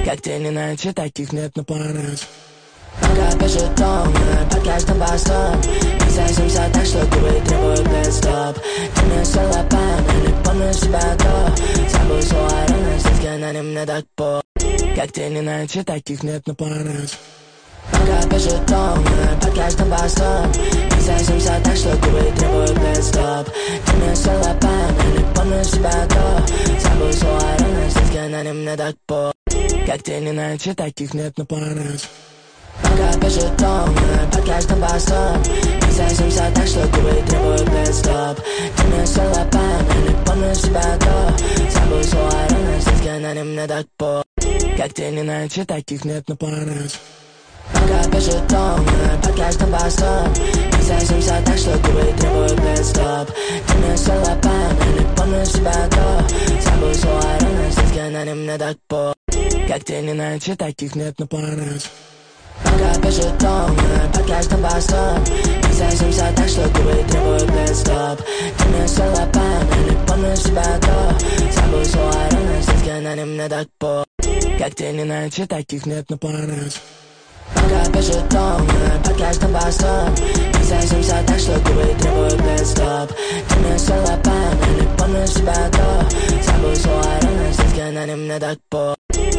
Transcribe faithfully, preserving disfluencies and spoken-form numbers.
Как тень иначе, таких нет на парах. Пока бежит тонны, под каждым постом Независимся так, что губы требуют пит-стоп. Ты мне села память, помню себя то. Забыл свой рано, все на нем мне так по. Как тень иначе, таких нет на парах. Пока бежит тонны, под каждым постом Независимся так, что губы требуют пит-стоп. Ты мне села память, помню себя то. Забыл свой рано, все на нем мне так по. Как тень иначе, таких нет на парах. Пока бежит тонны, под каждым постом Независимся так, что губы требуют пит-стоп. Ты мне села память, помню себя то. Забыл свой рано, все на нем мне так по. Как тень иначе, таких нет на парах. Пока бежит тонны, под каждым постом Независимся так, что губы требуют пит-стоп. Ты мне села память, помню себя то. Забыл свой рано, все на нем мне так по. Как тень иначе, таких нет на парах. Пока бежит тонны, под каждым постом Независимся так, что губы требуют пит-стоп. Ты мне села память, помню себя то. Забыл свой рано, все на нем мне так по. Как тень иначе, таких нет на парах. Пока бежит тонны, под каждым постом Независимся так, что губы